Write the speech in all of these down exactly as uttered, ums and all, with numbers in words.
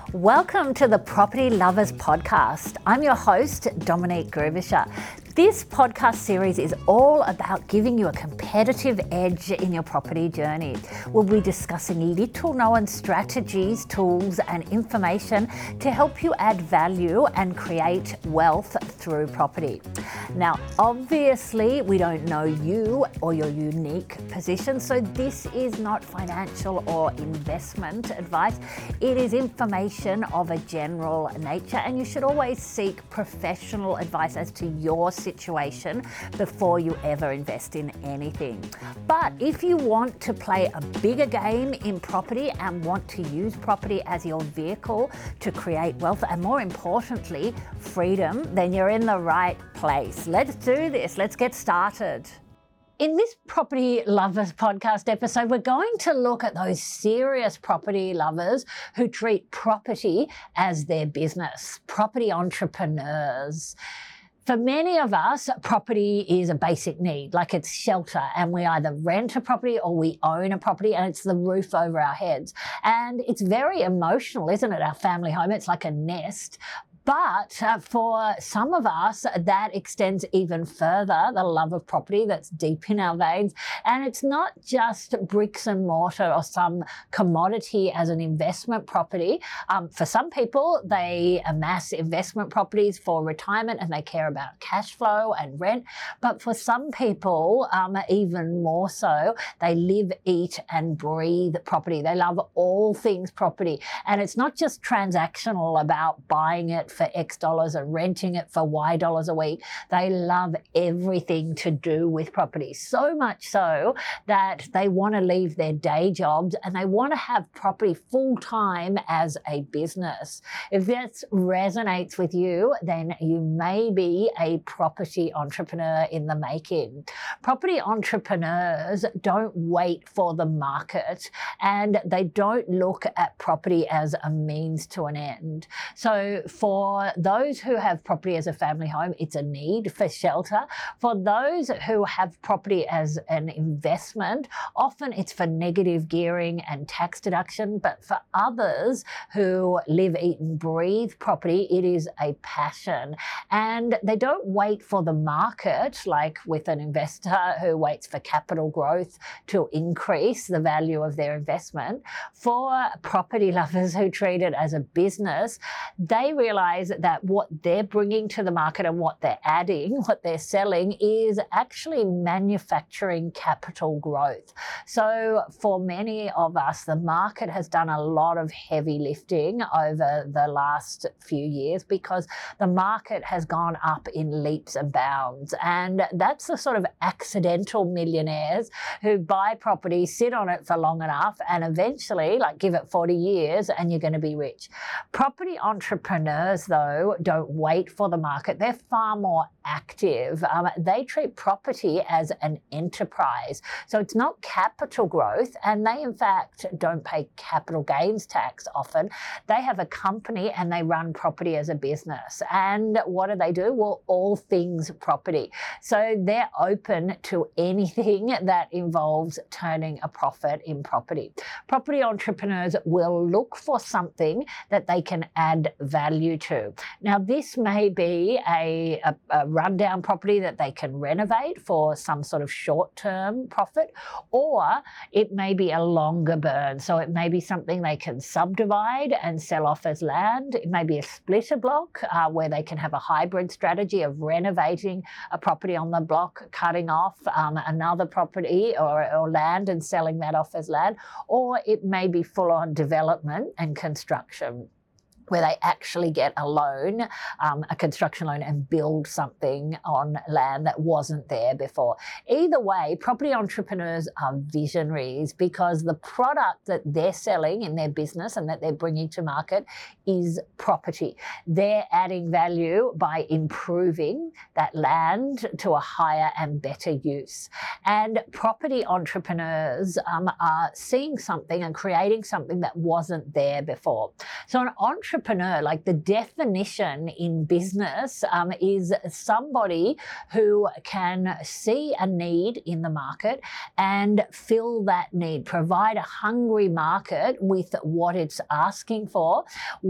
Welcome to the Property Lovers Podcast. I'm your host, Dominique Grubisher. This podcast series is all about giving you a competitive edge in your property journey. We'll be discussing little known strategies, tools, and information to help you add value and create wealth through property. Now, obviously, we don't know you or your unique position, so this is not financial or investment advice. It is information of a general nature, and you should always seek professional advice as to your situation before you ever invest in anything. But if you want to play a bigger game in property and want to use property as your vehicle to create wealth and, more importantly, freedom, then you're in the right place. Let's do this. Let's get started. In this Property Lovers podcast episode, we're going to look at those serious property lovers who treat property as their business, property entrepreneurs. For many of us, property is a basic need, like it's shelter, and we either rent a property or we own a property and it's the roof over our heads. And it's very emotional, isn't it? Our family home, it's like a nest. But uh, for some of us, that extends even further, the love of property that's deep in our veins. And it's not just bricks and mortar or some commodity as an investment property. Um, for some people, they amass investment properties for retirement and they care about cash flow and rent. But for some people, um, even more so, they live, eat and breathe property. They love all things property. And it's not just transactional about buying it for X dollars and renting it for Y dollars a week. They love everything to do with property, so much so that they want to leave their day jobs and they want to have property full-time as a business. If that resonates with you, then you may be a property entrepreneur in the making. Property entrepreneurs don't wait for the market and they don't look at property as a means to an end. So for For those who have property as a family home, it's a need for shelter. For those who have property as an investment, often it's for negative gearing and tax deduction. But for others who live, eat and breathe property, it is a passion. And they don't wait for the market, like with an investor who waits for capital growth to increase the value of their investment. For property lovers who treat it as a business, they realize that what they're bringing to the market and what they're adding, what they're selling, is actually manufacturing capital growth. So for many of us, the market has done a lot of heavy lifting over the last few years because the market has gone up in leaps and bounds. And that's the sort of accidental millionaires who buy property, sit on it for long enough, and eventually, like, give it forty years and you're going to be rich. Property entrepreneurs, though, don't wait for the market. They're far more active. Um, they treat property as an enterprise. So it's not capital growth, and they, in fact, don't pay capital gains tax often. They have a company and they run property as a business. And what do they do? Well, all things property. So they're open to anything that involves turning a profit in property. Property entrepreneurs will look for something that they can add value to. Now, this may be a, a, a rundown property that they can renovate for some sort of short-term profit, or it may be a longer burn. So it may be something they can subdivide and sell off as land. It may be a splitter block uh, where they can have a hybrid strategy of renovating a property on the block, cutting off um, another property or, or land and selling that off as land, or it may be full-on development and construction, where they actually get a loan, um, a construction loan, and build something on land that wasn't there before. Either way, property entrepreneurs are visionaries because the product that they're selling in their business and that they're bringing to market is property. They're adding value by improving that land to a higher and better use. And property entrepreneurs um, are seeing something and creating something that wasn't there before. So an entrepreneur entrepreneur, like the definition in business, um, is somebody who can see a need in the market and fill that need, provide a hungry market with what it's asking for,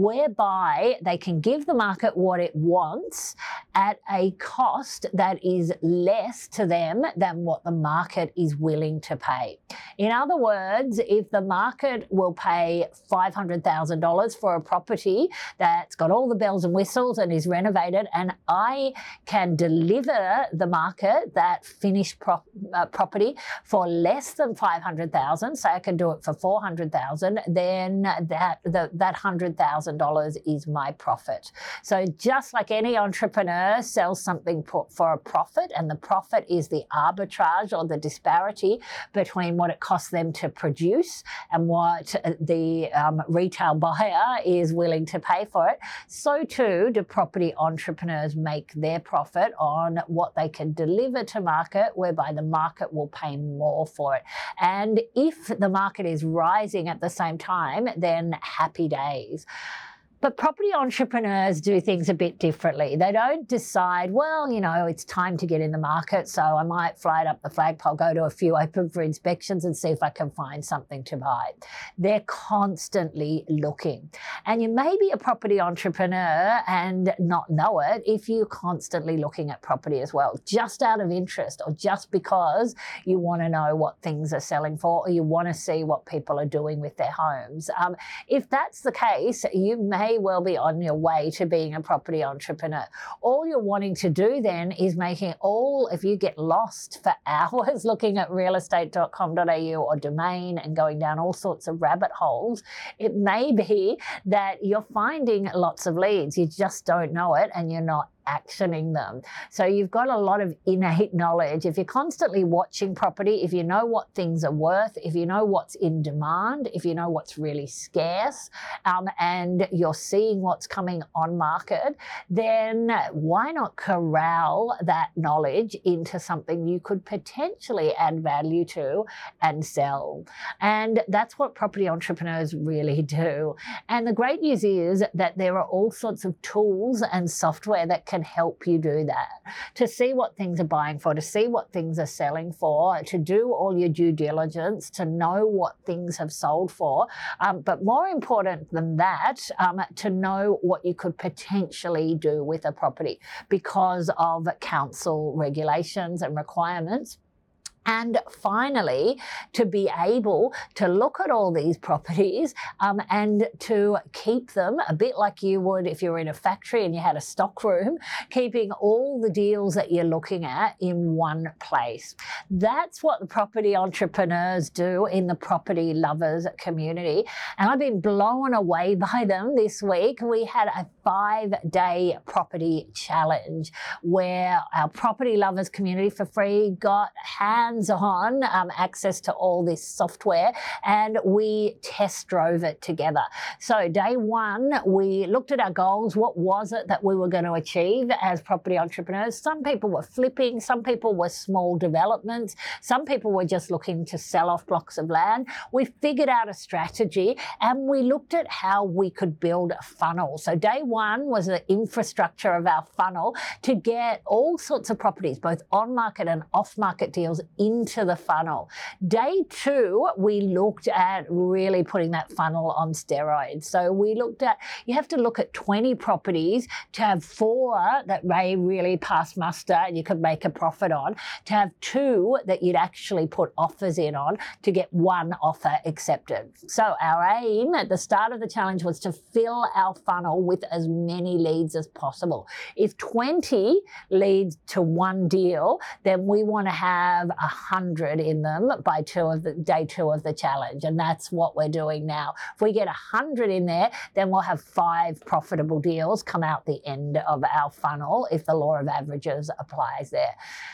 whereby they can give the market what it wants at a cost that is less to them than what the market is willing to pay. In other words, if the market will pay five hundred thousand dollars for a property that's got all the bells and whistles and is renovated, and I can deliver the market that finished pro- uh, property for less than five hundred thousand dollars, so I can do it for four hundred thousand dollars, then that, the, that one hundred thousand dollars is my profit. So just like any entrepreneur sells something for a profit, and the profit is the arbitrage or the disparity between what it costs them to produce and what the um, retail buyer is willing to pay for it, so too do property entrepreneurs make their profit on what they can deliver to market, whereby the market will pay more for it. And if the market is rising at the same time, then happy days. But property entrepreneurs do things a bit differently. They don't decide, well, you know, it's time to get in the market, so I might fly it up the flagpole, go to a few open for inspections and see if I can find something to buy. They're constantly looking. And you may be a property entrepreneur and not know it if you're constantly looking at property as well, just out of interest or just because you want to know what things are selling for or you want to see what people are doing with their homes. Um, if that's the case, you may well be on your way to being a property entrepreneur. All you're wanting to do then is making all, if you get lost for hours looking at real estate dot com dot a u or Domain and going down all sorts of rabbit holes, it may be that you're finding lots of leads. You just don't know it and you're not actioning them. So you've got a lot of innate knowledge. If you're constantly watching property, if you know what things are worth, if you know what's in demand, if you know what's really scarce, um, and you're seeing what's coming on market, then why not corral that knowledge into something you could potentially add value to and sell? And that's what property entrepreneurs really do. And the great news is that there are all sorts of tools and software that can help you do that, to see what things are buying for, to see what things are selling for, to do all your due diligence, to know what things have sold for, um, but more important than that, um, to know what you could potentially do with a property because of council regulations and requirements. And finally, to be able to look at all these properties um, and to keep them a bit like you would if you were in a factory and you had a stock room, keeping all the deals that you're looking at in one place. That's what the property entrepreneurs do in the property lovers community. And I've been blown away by them this week. We had a five-day property challenge where our property lovers community for free got hands on um, access to all this software, and we test drove it together. So day one, we looked at our goals. What was it that we were going to achieve as property entrepreneurs? Some people were flipping, some people were small developments, some people were just looking to sell off blocks of land. We figured out a strategy and we looked at how we could build a funnel. So day one was the infrastructure of our funnel to get all sorts of properties, both on-market and off-market deals, into the funnel. Day two, we looked at really putting that funnel on steroids. So we looked at, you have to look at twenty properties to have four that may really pass muster and you could make a profit on, to have two that you'd actually put offers in on, to get one offer accepted. So our aim at the start of the challenge was to fill our funnel with as many leads as possible. If twenty leads to one deal, then we want to have a hundred in them by two of the day two of the challenge, and that's what we're doing now. If we get a hundred in there, then we'll have five profitable deals come out the end of our funnel if the law of averages applies there.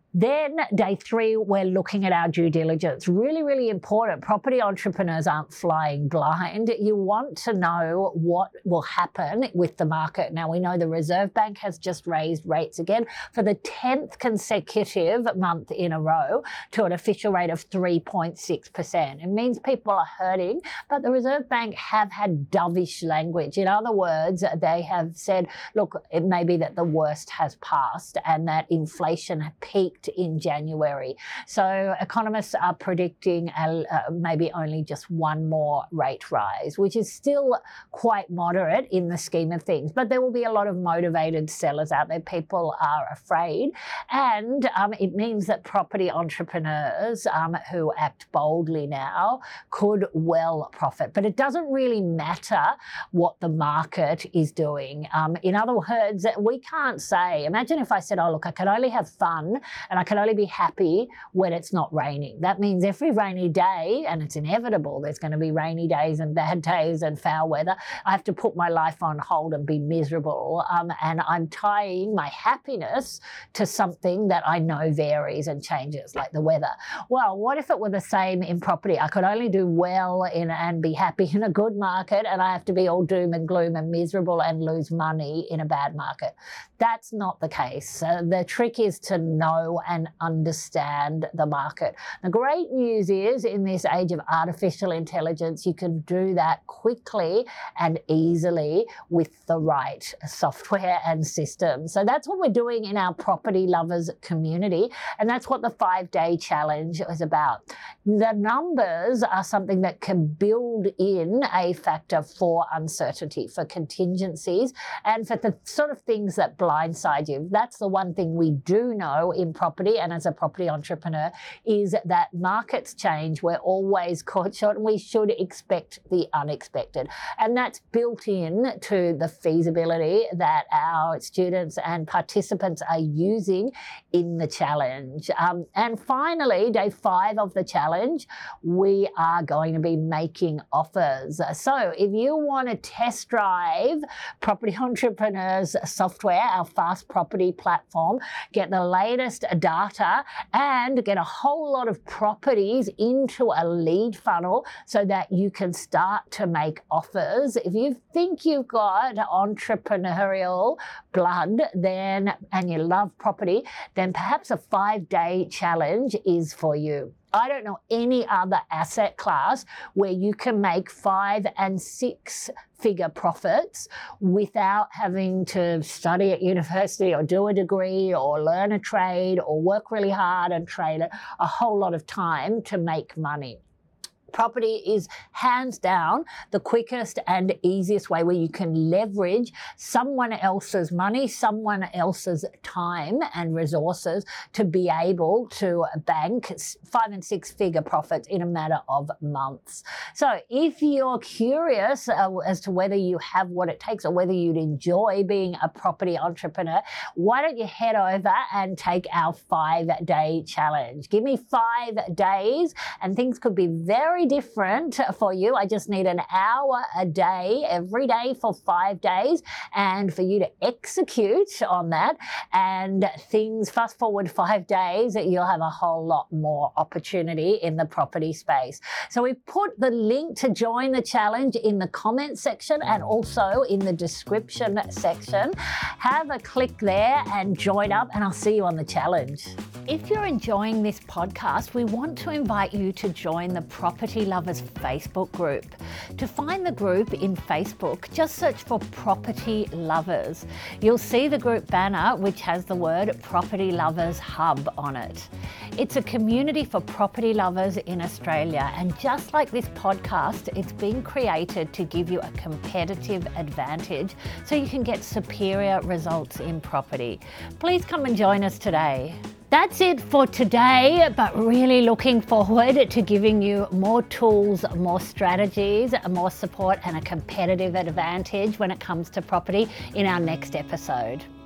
Then day three, we're looking at our due diligence. Really, really important. Property entrepreneurs aren't flying blind. You want to know what will happen with the market. Now, we know the Reserve Bank has just raised rates again for the tenth consecutive month in a row to an official rate of three point six percent. It means people are hurting, but the Reserve Bank have had dovish language. In other words, they have said, look, it may be that the worst has passed and that inflation peaked in January. So economists are predicting uh, maybe only just one more rate rise, which is still quite moderate in the scheme of things. But there will be a lot of motivated sellers out there. People are afraid. And um, it means that property entrepreneurs um, who act boldly now could well profit. But it doesn't really matter what the market is doing. Um, in other words, we can't say, imagine if I said, oh, look, I can only have fun and I can only be happy when it's not raining. That means every rainy day, and it's inevitable, there's going to be rainy days and bad days and foul weather, I have to put my life on hold and be miserable. Um, and I'm tying my happiness to something that I know varies and changes, like the weather. Well, what if it were the same in property? I could only do well in and be happy in a good market, and I have to be all doom and gloom and miserable and lose money in a bad market. That's not the case. Uh, the trick is to know and understand the market. The great news is, in this age of artificial intelligence, you can do that quickly and easily with the right software and systems. So that's what we're doing in our property lovers community, and that's what the five-day challenge is about. The numbers are something that can build in a factor for uncertainty, for contingencies, and for the sort of things that blindside you. That's the one thing we do know in property, and as a property entrepreneur, is that markets change. We're always caught short, and we should expect the unexpected. And that's built in to the feasibility that our students and participants are using in the challenge. Um, and finally, day five of the challenge, we are going to be making offers. So if you want to test drive Property Entrepreneurs software, our Fast Property platform, get the latest data and get a whole lot of properties into a lead funnel so that you can start to make offers. If you think you've got entrepreneurial blood then and you love property, then perhaps a five-day challenge is for you. I don't know any other asset class where you can make five and six figure profits without having to study at university or do a degree or learn a trade or work really hard and trade a whole lot of time to make money. Property is hands down the quickest and easiest way where you can leverage someone else's money, someone else's time and resources to be able to bank five and six figure profits in a matter of months. So if you're curious uh, as to whether you have what it takes or whether you'd enjoy being a property entrepreneur, why don't you head over and take our five-day challenge. Give me five days and things could be very different for you. I just need an hour a day every day for five days and for you to execute on that, and things fast forward five days you'll have a whole lot more opportunity in the property space. So we've put the link to join the challenge in the comment section and also in the description section. Have a click there and join up, and I'll see you on the challenge. If you're enjoying this podcast, we want to invite you to join the Property Lovers Facebook group. To find the group in Facebook, just search for Property Lovers. You'll see the group banner which has the word Property Lovers Hub on it. It's a community for property lovers in Australia, and just like this podcast, it's been created to give you a competitive advantage so you can get superior results in property. Please come and join us today. That's it for today, but really looking forward to giving you more tools, more strategies, more support and a competitive advantage when it comes to property in our next episode.